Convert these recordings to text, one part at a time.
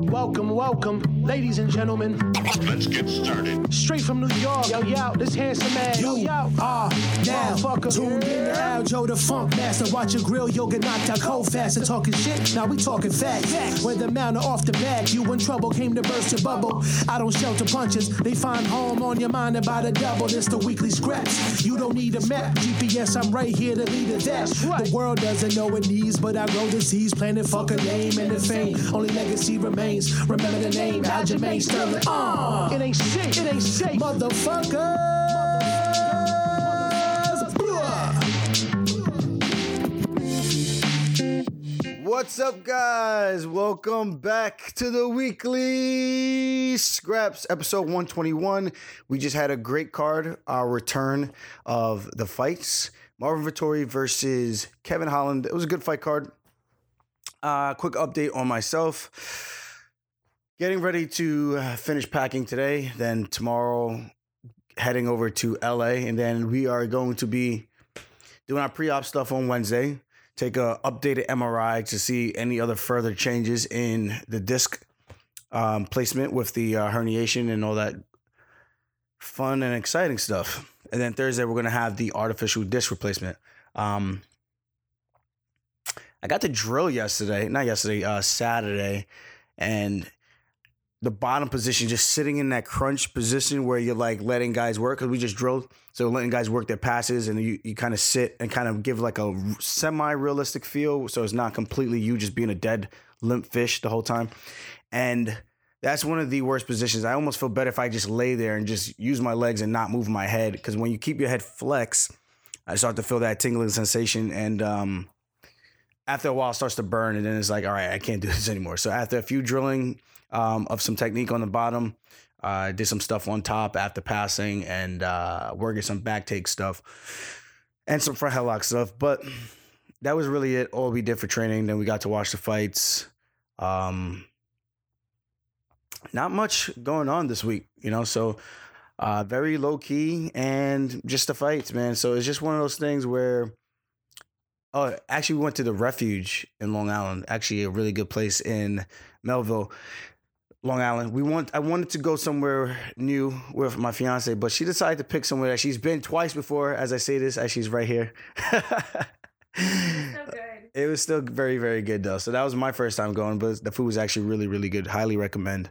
Welcome, ladies and gentlemen. Let's get started. Straight from New York, yo, this handsome man. You are now tuned in to Aljo the Funk Master. Watch your grill, you'll get knocked out cold fast. And talking shit, now we talking facts. Whether mount or off the back, you in trouble, came to burst your bubble. I don't shelter punches, they find home on your mind about a double. It's the weekly scraps. You don't need a map, GPS, I'm right here to lead it. That's right. The world doesn't know it needs, but I grow disease, planet fuck a name and the fame. Only legacy remains. Remember the name, Aljamain Sterling. It ain't safe, motherfuckers. What's up, guys? Welcome back to the Weekly Scraps, episode 121. We just had a great card, our return of the fights. Marvin Vettori versus Kevin Holland. It was a good fight card. Quick update on myself. Getting ready to finish packing today, then tomorrow heading over to LA, and then we are going to be doing our pre-op stuff on Wednesday. Take a updated MRI to see any other further changes in the disc placement with the herniation and all that fun and exciting stuff. And then Thursday, we're going to have the artificial disc replacement. I got the drill Saturday, and the bottom position, just sitting in that crunch position where you're like letting guys work, because we just drilled. So letting guys work their passes, and you kind of sit and kind of give like a semi-realistic feel. So it's not completely you just being a dead limp fish the whole time. And that's one of the worst positions. I almost feel better if I just lay there and just use my legs and not move my head. Because when you keep your head flexed, I start to feel that tingling sensation. And after a while, it starts to burn. And then it's like, all right, I can't do this anymore. So after a few drilling of some technique on the bottom, did some stuff on top after passing, and working some back take stuff and some front headlock stuff. But that was really it. All we did for training. Then we got to watch the fights. Not much going on this week, so very low key and just the fights, man. So it's just one of those things where, actually we went to the Refuge in Long Island, actually a really good place in Melville, Long Island. I wanted to go somewhere new with my fiance, but she decided to pick somewhere that she's been twice before. As I say this, as she's right here. So good. It was still very, very good though. So that was my first time going, but the food was actually really, really good. Highly recommend.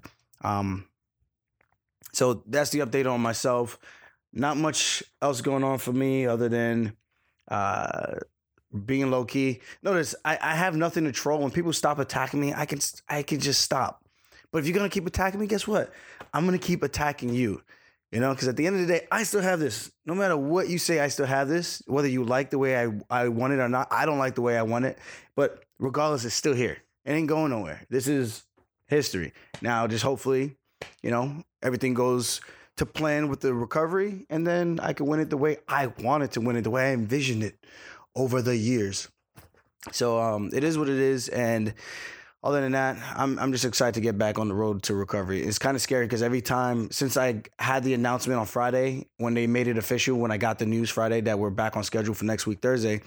So that's the update on myself. Not much else going on for me other than being low key. Notice I have nothing to troll. When people stop attacking me, I can just stop. But if you're going to keep attacking me, guess what? I'm going to keep attacking you, because at the end of the day, I still have this. No matter what you say, I still have this. Whether you like the way I want it or not, I don't like the way I want it. But regardless, it's still here. It ain't going nowhere. This is history. Now, just hopefully, everything goes to plan with the recovery, and then I can win it the way I wanted to win it, the way I envisioned it over the years. So it is what it is, and other than that, I'm just excited to get back on the road to recovery. It's kind of scary because every time since I had the announcement on Friday, when they made it official, when I got the news Friday that we're back on schedule for this week Thursday,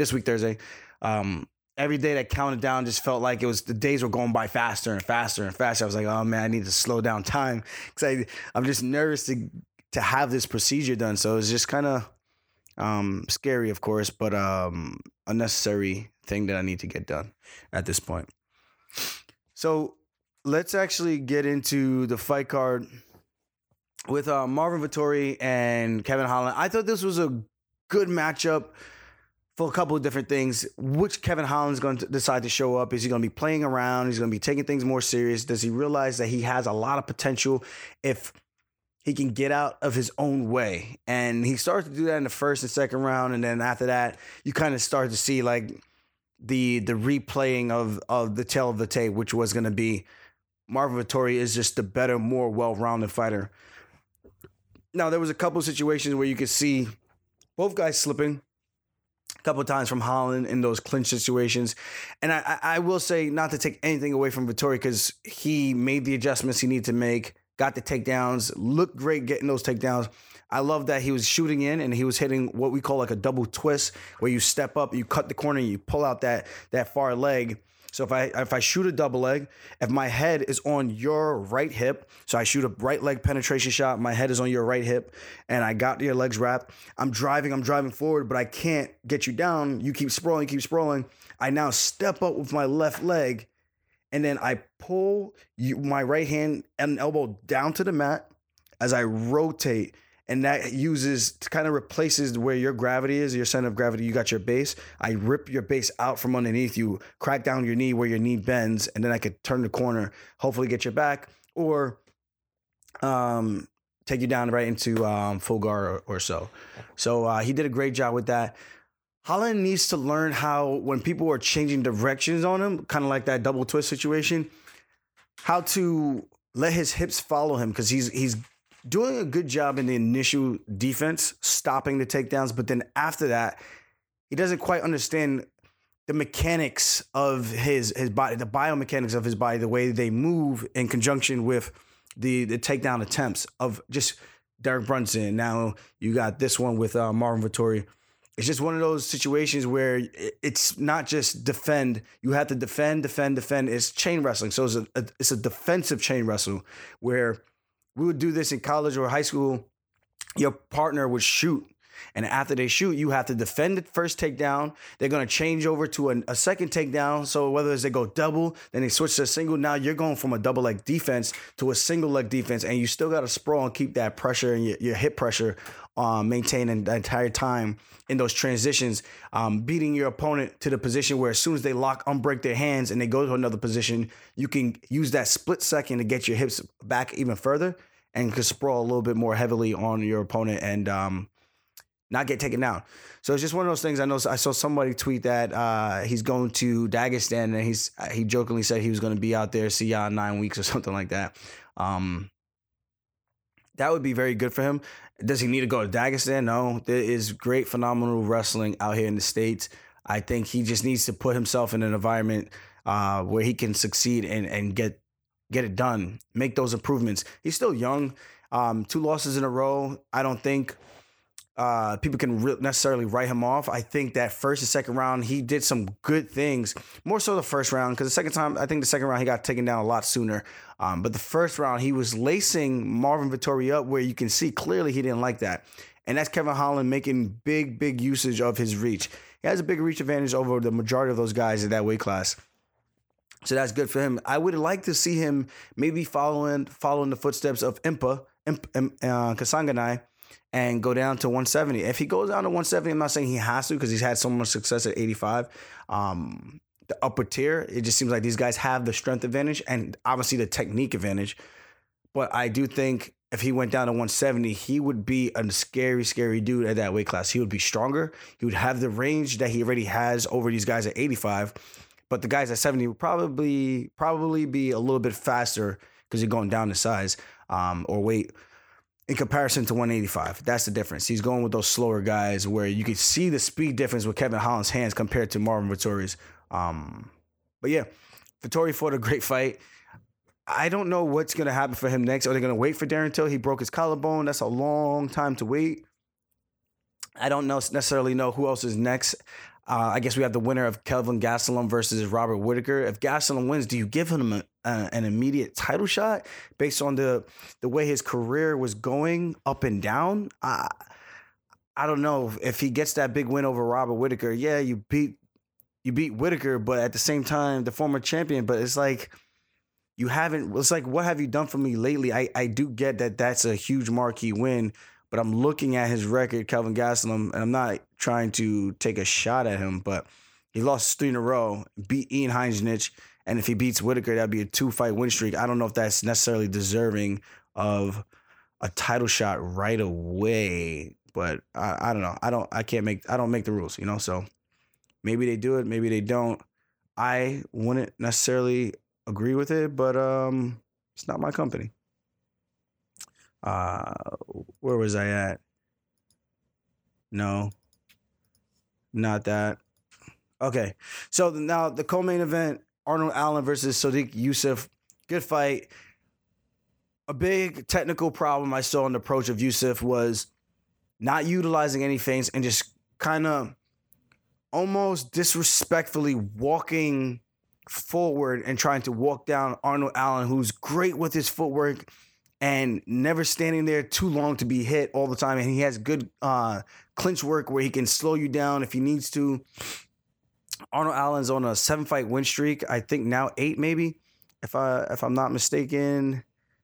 every day that counted down just felt like the days were going by faster and faster and faster. I was like, oh man, I need to slow down time because I'm just nervous to have this procedure done. So it's just kind of scary, of course, but a necessary thing that I need to get done at this point. So let's actually get into the fight card with Marvin Vettori and Kevin Holland. I thought this was a good matchup for a couple of different things. Which Kevin Holland's going to decide to show up? Is he going to be playing around? He's going to be taking things more serious? Does he realize that he has a lot of potential if he can get out of his own way? And he started to do that in the first and second round. And then after that, you kind of start to see like the replaying of the tail of the tape, which was going to be Marvin Vettori is just the better, more well-rounded fighter. Now, there was a couple of situations where you could see both guys slipping a couple of times from Holland in those clinch situations. And I will say, not to take anything away from Vettori, because he made the adjustments he needed to make, got the takedowns, looked great getting those takedowns. I love that he was shooting in and he was hitting what we call like a double twist, where you step up, you cut the corner, you pull out that far leg. So if I shoot a double leg, if my head is on your right hip, so I shoot a right leg penetration shot, my head is on your right hip, and I got your legs wrapped, I'm driving forward, but I can't get you down. You keep sprawling. I now step up with my left leg, and then I pull my right hand and elbow down to the mat as I rotate. And that kind of replaces where your gravity is, your center of gravity. You got your base. I rip your base out from underneath you, crack down your knee where your knee bends, and then I could turn the corner, hopefully get your back, or take you down right into full guard or so. So he did a great job with that. Holland needs to learn how, when people are changing directions on him, kind of like that double twist situation, how to let his hips follow him, because he's doing a good job in the initial defense, stopping the takedowns. But then after that, he doesn't quite understand the mechanics of his body, the biomechanics of his body, the way they move in conjunction with the takedown attempts of just Derek Brunson. Now you got this one with Marvin Vettori. It's just one of those situations where it's not just defend. You have to defend. It's chain wrestling. So it's a defensive chain wrestle where we would do this in college or high school. Your partner would shoot, and after they shoot, you have to defend the first takedown. They're going to change over to a second takedown. So whether it's they go double, then they switch to a single. Now you're going from a double leg defense to a single leg defense, and you still got to sprawl and keep that pressure and your hip pressure maintained the entire time in those transitions, beating your opponent to the position where as soon as they unbreak their hands and they go to another position, you can use that split second to get your hips back even further and could sprawl a little bit more heavily on your opponent and not get taken down. So it's just one of those things. I saw somebody tweet that he's going to Dagestan, and he jokingly said he was going to be out there, see y'all in 9 weeks or something like that. That would be very good for him. Does he need to go to Dagestan? No. There is great, phenomenal wrestling out here in the States. I think he just needs to put himself in an environment where he can succeed and get it done, make those improvements. He's still young. 2 losses in a row. I don't think people can necessarily write him off. I think that first and second round, he did some good things. More so the first round, because the second round, he got taken down a lot sooner. But the first round, he was lacing Marvin Vettori up where you can see clearly he didn't like that. And that's Kevin Holland making big usage of his reach. He has a big reach advantage over the majority of those guys in that weight class. So that's good for him. I would like to see him maybe following the footsteps of Impa Kasanganay, and go down to 170. If he goes down to 170, I'm not saying he has to because he's had so much success at 85. The upper tier, it just seems like these guys have the strength advantage and obviously the technique advantage. But I do think if he went down to 170, he would be a scary dude at that weight class. He would be stronger. He would have the range that he already has over these guys at 85. But the guys at 70 would probably be a little bit faster because you're going down in size or weight. In comparison to 185, that's the difference. He's going with those slower guys where you can see the speed difference with Kevin Holland's hands compared to Marvin Vettori's. But yeah, Vettori fought a great fight. I don't know what's going to happen for him next. Are they going to wait for Darren Till? He broke his collarbone. That's a long time to wait. I don't necessarily know who else is next. I guess we have the winner of Kelvin Gastelum versus Robert Whittaker. If Gastelum wins, do you give him an immediate title shot based on the way his career was going up and down? I don't know if he gets that big win over Robert Whittaker. Yeah, you beat Whittaker, but at the same time, the former champion. But it's like you haven't. It's like, what have you done for me lately? I do get that that's a huge marquee win. But I'm looking at his record, Kelvin Gastelum, and I'm not trying to take a shot at him, but he lost 3 in a row, beat Ian Heinisch, and if he beats Whittaker, that'd be a 2-fight win streak. I don't know if that's necessarily deserving of a title shot right away, but I don't know. I don't make the rules, so maybe they do it, maybe they don't. I wouldn't necessarily agree with it, but it's not my company. Where was I at? No, not that. Okay. So now the co-main event, Arnold Allen versus Sodiq Yusuff. Good fight. A big technical problem I saw in the approach of Yusuff was not utilizing any feints and just kind of almost disrespectfully walking forward and trying to walk down Arnold Allen, who's great with his footwork and never standing there too long to be hit all the time. And he has good clinch work where he can slow you down if he needs to. Arnold Allen's on a 7-fight win streak. I think now 8 maybe, if I'm not mistaken.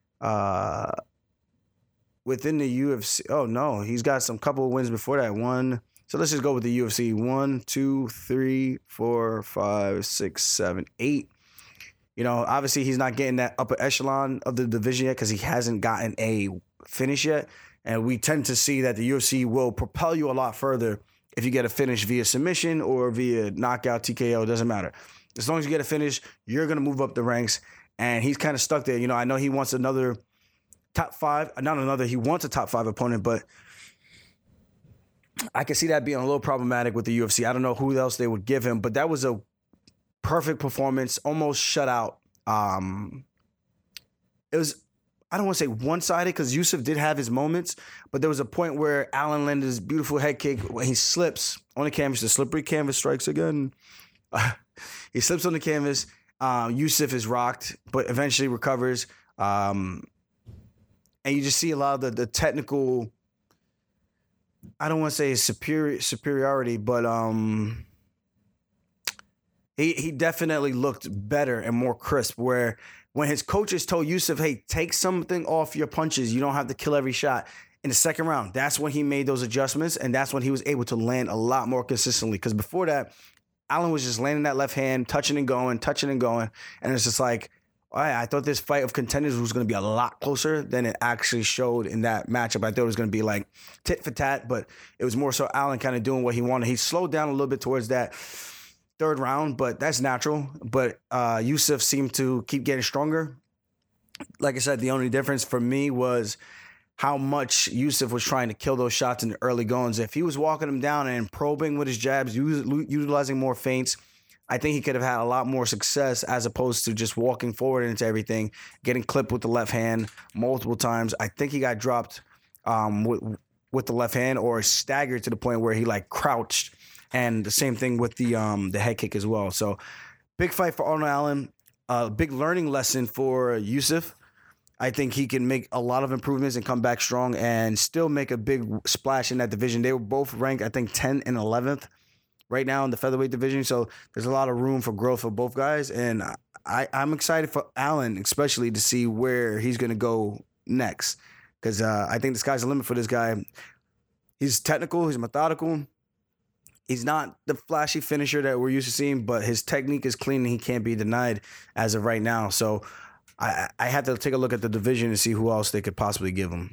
Within the UFC. Oh no, he's got some couple of wins before that. So let's just go with the UFC. 1, 2, 3, 4, 5, 6, 7, 8. You know, obviously he's not getting that upper echelon of the division yet because he hasn't gotten a finish yet. And we tend to see that the UFC will propel you a lot further if you get a finish via submission or via knockout, TKO, doesn't matter. As long as you get a finish, you're going to move up the ranks. And he's kind of stuck there. You know, I know he wants another top 5. He wants a top 5 opponent, but I can see that being a little problematic with the UFC. I don't know who else they would give him, but that was a perfect performance, almost shutout. It was, I don't want to say one-sided because Yusuf did have his moments, but there was a point where Allen landed his beautiful head kick when he slips on the canvas. The slippery canvas strikes again. He slips on the canvas. Yusuf is rocked, but eventually recovers. And you just see a lot of the technical, I don't want to say superiority, but he definitely looked better and more crisp. Where when his coaches told Yusuf, hey, take something off your punches, you don't have to kill every shot. In the second round, that's when he made those adjustments, and that's when he was able to land a lot more consistently. Because before that, Allen was just landing that left hand, touching and going. And it's just like, all right, I thought this fight of contenders was going to be a lot closer than it actually showed in that matchup. I thought it was going to be like tit for tat, but it was more so Allen kind of doing what he wanted. He slowed down a little bit towards that third round, but that's natural. But Yusuf seemed to keep getting stronger. Like I said, the only difference for me was how much Yusuf was trying to kill those shots in the early goings. If he was walking them down and probing with his jabs, utilizing more feints, I think he could have had a lot more success as opposed to just walking forward into everything, getting clipped with the left hand multiple times. I think he got dropped with the left hand or staggered to the point where he like crouched, and the same thing with the head kick as well. So big fight for Arnold Allen, big learning lesson for Yusuf. I think he can make a lot of improvements and come back strong and still make a big splash in that division. They were both ranked, I think, 10th and 11th right now in the featherweight division. So there's a lot of room for growth for both guys. And I'm excited for Allen, especially to see where he's going to go next. Because I think the sky's the limit for this guy. He's technical. He's methodical. He's not the flashy finisher that we're used to seeing, but his technique is clean and he can't be denied as of right now. So I had to take a look at the division and see who else they could possibly give him.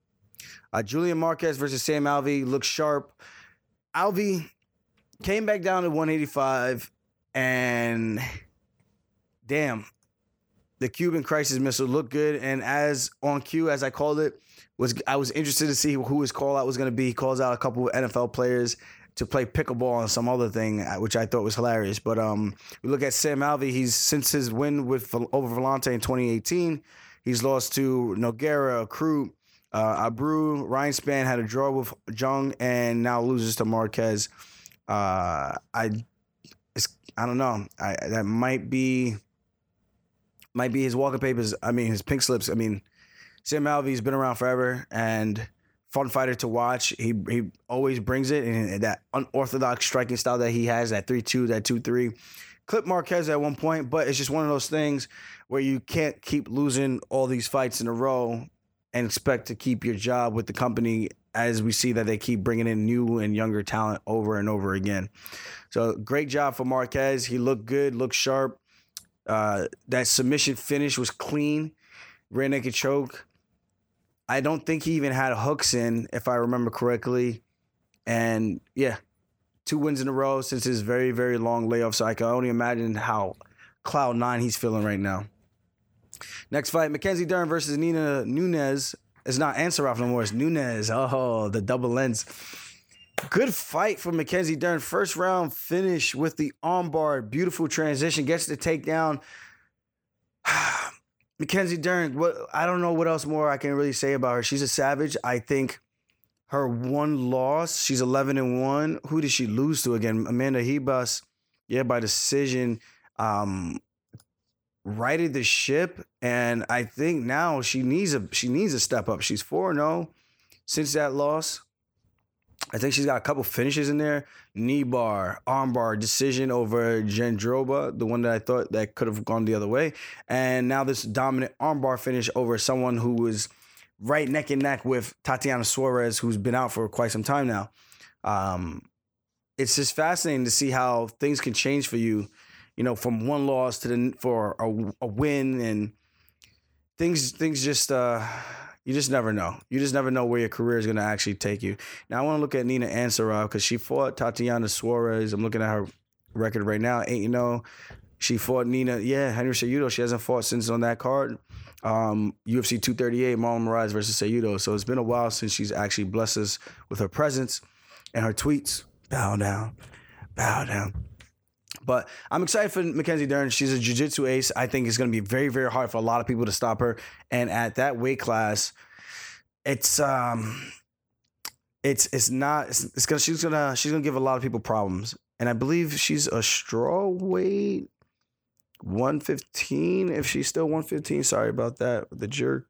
Julian Marquez versus Sam Alvey looks sharp. Alvey came back down to 185, and damn, the Cuban crisis missile looked good. And as on cue, as I called it, I was interested to see who his call out was going to be. He calls out a couple of NFL players to play pickleball and some other thing, which I thought was hilarious. But we look at Sam Alvey. He's since his win over Vellante in 2018, he's lost to Nogueira, Crute, Abreu. Ryan Spann had a draw with Jung and now loses to Marquez. I don't know. That might be his walking papers. I mean, his pink slips. I mean, Sam Alvey's been around forever and fun fighter to watch. He always brings it, and that unorthodox striking style that he has, that 3-2, that 2-3. Clipped Marquez at one point, but it's just one of those things where you can't keep losing all these fights in a row and expect to keep your job with the company, as we see that they keep bringing in new and younger talent over and over again. So great job for Marquez. He looked good, looked sharp. That submission finish was clean. Rear naked choke. I don't think he even had hooks in, if I remember correctly. And yeah, 2 wins in a row since his very, very long layoff. So I can only imagine how cloud 9 he's feeling right now. Next fight, Mackenzie Dern versus Nina Nunes. It's not Ansaroff no more. It's Nunes. Oh, the double lens. Good fight for Mackenzie Dern. First round finish with the armbar. Beautiful transition. Gets the takedown. Mackenzie Dern, I don't know what else more I can really say about her. She's a savage. I think her one loss, she's 11-1. Who did she lose to again? Amanda Ribas. Yeah, by decision. righted the ship, and I think now she needs a step up. She's 4-0 since that loss. I think she's got a couple finishes in there. Knee bar, arm bar, decision over Jendrova, the one that I thought that could have gone the other way. And now this dominant arm bar finish over someone who was right neck and neck with Tatiana Suarez, who's been out for quite some time now. It's just fascinating to see how things can change for you, from one loss for a win, and things just you just never know. You just never know where your career is going to actually take you. Now, I want to look at Nina Ansaroff because she fought Tatiana Suarez. I'm looking at her record right now, 8-0. She fought Nina, Henry Cejudo. She hasn't fought since on that card. UFC 238, Marlon Moraes versus Cejudo. So it's been a while since she's actually blessed us with her presence and her tweets. Bow down, bow down. But I'm excited for Mackenzie Dern. She's a jiu-jitsu ace. I think it's going to be very, very hard for a lot of people to stop her. And at that weight class, she's gonna give a lot of people problems. And I believe she's a straw weight, 115. If she's still 115, sorry about that. The jerk.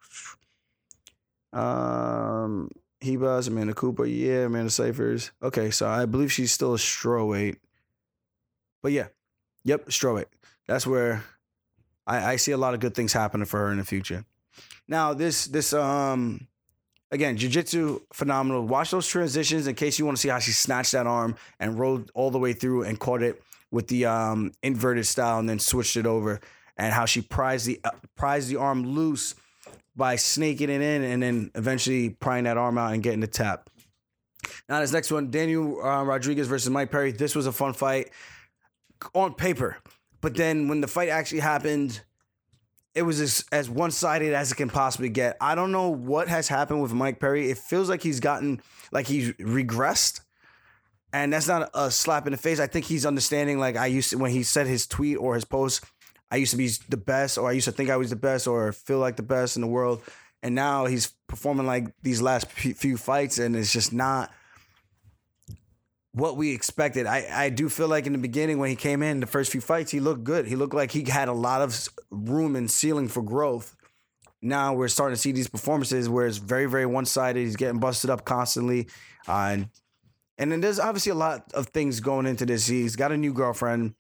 Hebas, Amanda Cooper, Amanda Cyphers. Okay, so I believe she's still a straw weight. But straw weight. That's where I see a lot of good things happening for her in the future. Now, this again, jiu-jitsu, phenomenal. Watch those transitions in case you want to see how she snatched that arm and rolled all the way through and caught it with the inverted style and then switched it over, and how she prized the arm loose by snaking it in and then eventually prying that arm out and getting the tap. Now, this next one, Daniel Rodriguez versus Mike Perry. This was a fun fight on paper, but then when the fight actually happened, it was as one-sided as it can possibly get. I don't know what has happened with Mike Perry. It feels like he's regressed, and that's not a slap in the face. I think he's understanding, like I used to, when he said his tweet or his post, I used to be the best, or I used to think I was the best, or feel like the best in the world, and now he's performing like these last few fights, and it's just not what we expected. I do feel like in the beginning when he came in, the first few fights, he looked good. He looked like he had a lot of room and ceiling for growth. Now we're starting to see these performances where it's very, very one-sided. He's getting busted up constantly. And then there's obviously a lot of things going into this. He's got a new girlfriend.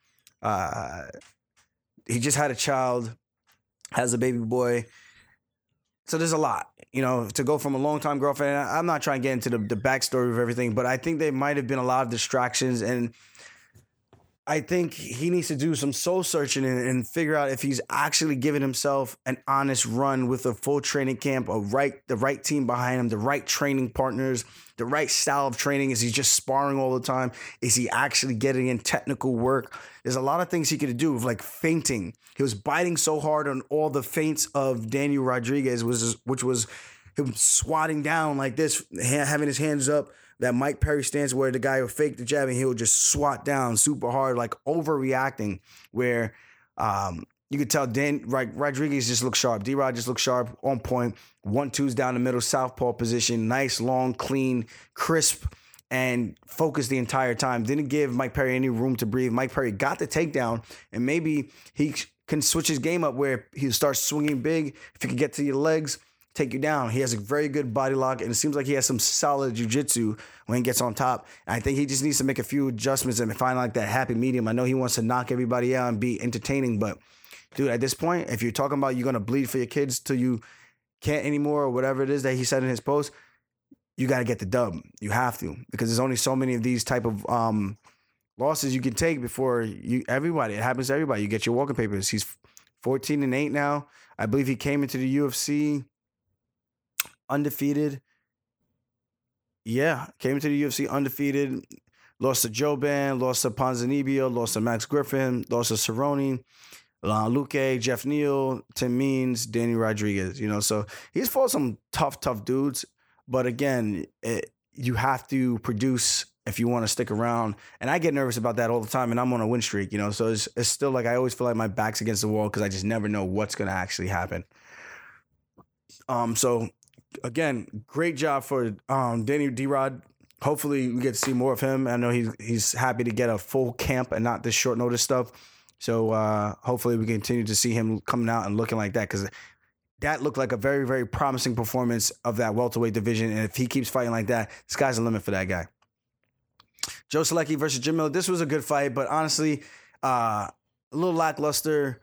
He just had a child, has a baby boy. So there's a lot, to go from a long-time girlfriend. I'm not trying to get into the backstory of everything, but I think there might have been a lot of distractions, and I think he needs to do some soul searching and figure out if he's actually giving himself an honest run with a full training camp, the right team behind him, the right training partners, the right style of training. Is he just sparring all the time? Is he actually getting in technical work? There's a lot of things he could do, like feinting. He was biting so hard on all the feints of Daniel Rodriguez, which was him swatting down like this, having his hands up. That Mike Perry stance where the guy will fake the jab and he'll just swat down super hard, like overreacting, where you could tell Rodriguez just looked sharp. D-Rod just looked sharp, on point. 1-2s down the middle, southpaw position. Nice, long, clean, crisp, and focused the entire time. Didn't give Mike Perry any room to breathe. Mike Perry got the takedown, and maybe he can switch his game up where he'll start swinging big. If he can get to your legs, take you down. He has a very good body lock, and it seems like he has some solid jiu-jitsu when he gets on top. And I think he just needs to make a few adjustments and find like that happy medium. I know he wants to knock everybody out and be entertaining, but dude, at this point, if you're talking about you're going to bleed for your kids till you can't anymore or whatever it is that he said in his post, you got to get the dub. You have to, because there's only so many of these type of losses you can take before everybody. It happens to everybody. You get your walking papers. He's 14-8 now. I believe he came into the UFC undefeated. Came into the UFC undefeated. Lost to Joban, lost to Ponzinibbio, lost to Max Griffin, lost to Cerrone, Luque, Jeff Neal, Tim Means, Danny Rodriguez. So he's fought some tough dudes. But again, you have to produce if you want to stick around. And I get nervous about that all the time, and I'm on a win streak, So it's still like I always feel like my back's against the wall because I just never know what's going to actually happen. So again, great job for Danny D-Rod. Hopefully we get to see more of him. I know he's happy to get a full camp and not this short notice stuff. So hopefully we continue to see him coming out and looking like that, because that looked like a very, very promising performance of that welterweight division. And if he keeps fighting like that, the sky's the limit for that guy. Joe Solecki versus Jim Miller. This was a good fight, but honestly, a little lackluster.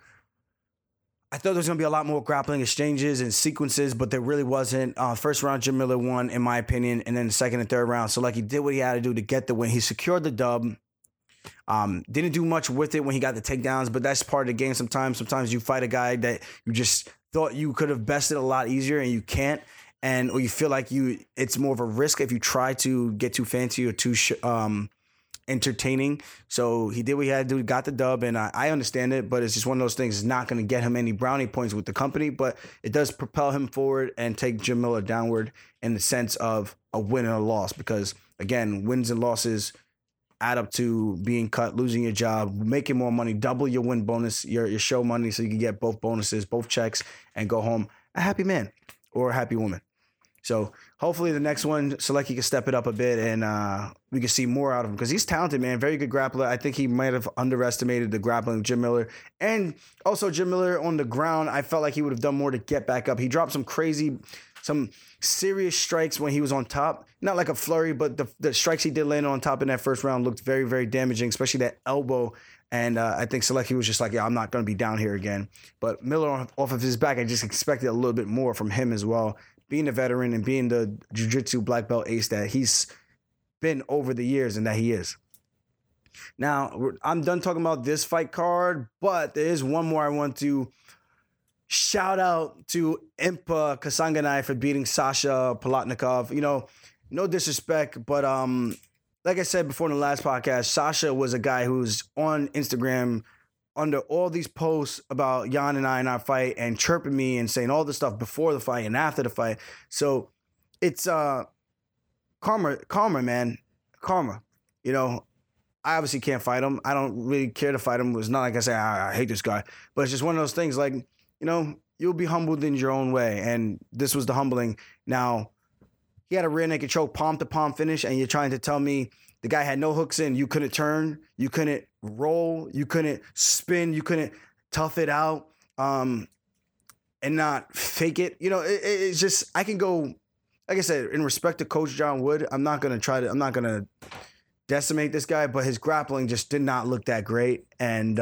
I thought there was going to be a lot more grappling exchanges and sequences, but there really wasn't. First round, Jim Miller won, in my opinion, and then the second and third round, Solecki did what he had to do to get the win. He secured the dub. Didn't do much with it when he got the takedowns, but that's part of the game sometimes. Sometimes you fight a guy that you just thought you could have bested a lot easier and you can't, or you feel like it's more of a risk if you try to get too fancy or too entertaining. So he did what he had to do, got the dub, and I understand it, but it's just one of those things. It's not going to get him any brownie points with the company, but it does propel him forward and take Jim Miller downward in the sense of a win and a loss, because, again, wins and losses add up to being cut, losing your job, making more money, double your win bonus, your show money, so you can get both bonuses, both checks, and go home a happy man or a happy woman. So hopefully the next one, Solecki can step it up a bit, and we can see more out of him, because he's talented, man. Very good grappler. I think he might have underestimated the grappling of Jim Miller. And also Jim Miller on the ground, I felt like he would have done more to get back up. He dropped some serious strikes when he was on top. Not like a flurry, but the strikes he did land on top in that first round looked very, very damaging, especially that elbow. And I think Solecki was just like, yeah, I'm not going to be down here again. But Miller off of his back, I just expected a little bit more from him as well. Being a veteran and being the jiu-jitsu black belt ace that he's been over the years and that he is. Now, I'm done talking about this fight card, but there is one more I want to shout out to Impa Kasanganay for beating Sasha Palatnikov. You know, no disrespect, but like I said before in the last podcast, Sasha was a guy who's on Instagram under all these posts about Jan and I in our fight and chirping me and saying all this stuff before the fight and after the fight. So it's karma, man. Karma. You know, I obviously can't fight him. I don't really care to fight him. It's not like I say, I hate this guy. But it's just one of those things, like, you know, you'll be humbled in your own way. And this was the humbling. Now, he had a rear naked choke, palm-to-palm finish, and you're trying to tell me the guy had no hooks in. You couldn't turn. You couldn't roll. You couldn't spin. You couldn't tough it out and not fake it. You know, it's just, I can go, like I said, in respect to Coach John Wood, I'm not going to decimate this guy, but his grappling just did not look that great. And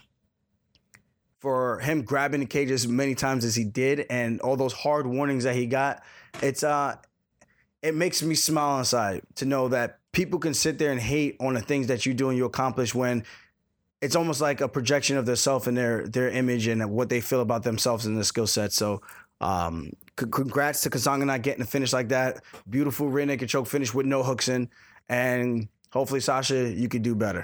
for him grabbing the cage as many times as he did and all those hard warnings that he got, it makes me smile inside to know that people can sit there and hate on the things that you do and you accomplish when it's almost like a projection of themselves and their image and what they feel about themselves and their skill set. So congrats to Kasanganay getting a finish like that. Beautiful rear naked choke finish with no hooks in. And hopefully, Sasha, you could do better.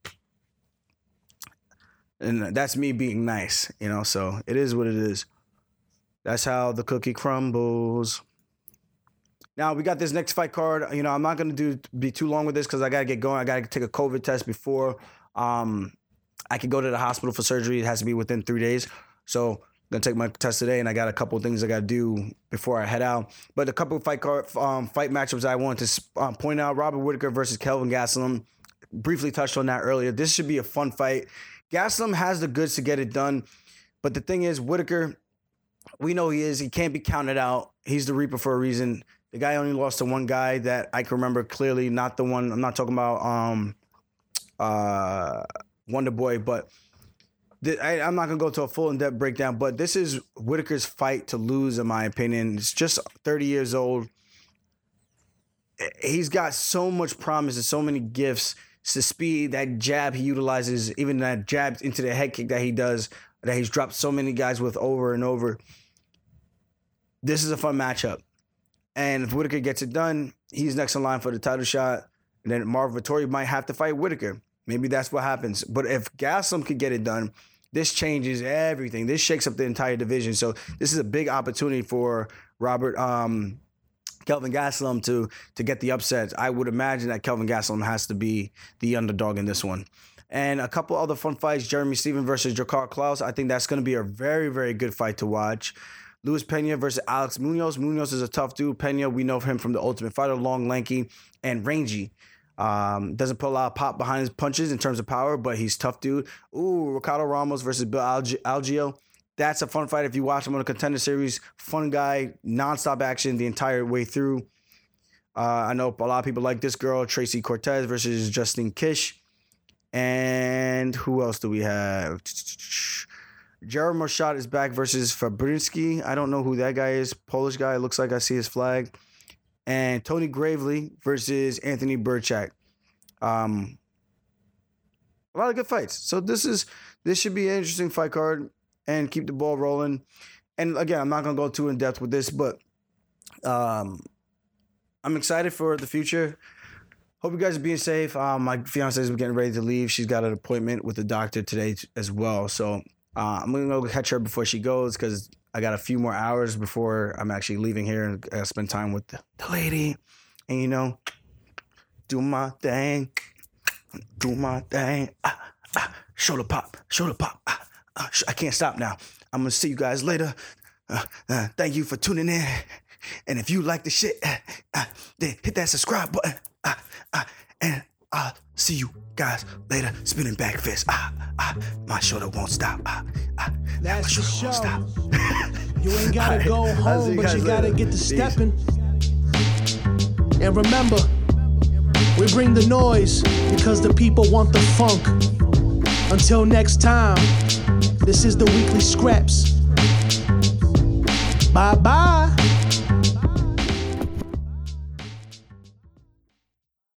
And that's me being nice, you know, so it is what it is. That's how the cookie crumbles. Now, we got this next fight card. You know, I'm not going to be too long with this because I got to get going. I got to take a COVID test before I can go to the hospital for surgery. It has to be within 3 days. So I'm going to take my test today, and I got a couple of things I got to do before I head out. But a couple of fight matchups I wanted to point out. Robert Whittaker versus Kelvin Gastelum. Briefly touched on that earlier. This should be a fun fight. Gastelum has the goods to get it done. But the thing is, Whittaker, we know he is. He can't be counted out. He's the Reaper for a reason. The guy only lost to one guy that I can remember clearly, not the one. I'm not talking about Wonder Boy, but I'm not going to go to a full in-depth breakdown, but this is Whittaker's fight to lose, in my opinion. He's just 30 years old. He's got so much promise and so many gifts. It's the speed, that jab he utilizes, even that jab into the head kick that he does, that he's dropped so many guys with over and over. This is a fun matchup. And if Whittaker gets it done, he's next in line for the title shot. And then Marvin Vettori might have to fight Whittaker. Maybe that's what happens. But if Gastelum could get it done, this changes everything. This shakes up the entire division. So this is a big opportunity for Kelvin Gastelum to get the upsets. I would imagine that Kelvin Gastelum has to be the underdog in this one. And a couple other fun fights, Jeremy Stephens versus Jakar Klaus. I think that's going to be a very, very good fight to watch. Luis Pena versus Alex Munoz. Munoz is a tough dude. Pena, we know him from The Ultimate Fighter, long, lanky, and rangy. Doesn't put a lot of pop behind his punches in terms of power, but he's tough dude. Ooh, Ricardo Ramos versus Bill Algeo. That's a fun fight if you watch him on a Contender Series. Fun guy, nonstop action the entire way through. I know a lot of people like this girl, Tracy Cortez versus Justine Kish. And who else do we have? Jared Morshot is back versus Fabrinsky. I don't know who that guy is. Polish guy. Looks like I see his flag. And Tony Gravely versus Anthony Burchak. A lot of good fights. So this should be an interesting fight card and keep the ball rolling. And again, I'm not going to go too in depth with this, but I'm excited for the future. Hope you guys are being safe. My fiance is getting ready to leave. She's got an appointment with the doctor today as well. So I'm going to go catch her before she goes because I got a few more hours before I'm actually leaving here and spend time with the lady. And, you know, do my thing. Do my thing. Shoulder pop. Shoulder pop. I can't stop now. I'm going to see you guys later. Thank you for tuning in. And if you like the shit, then hit that subscribe button. And I'll see you guys later. Spinning back fist. My shoulder won't stop. That's the show. You ain't gotta go home, but you gotta get to stepping. And remember, we bring the noise because the people want the funk. Until next time, this is the Weekly Scraps. Bye-bye.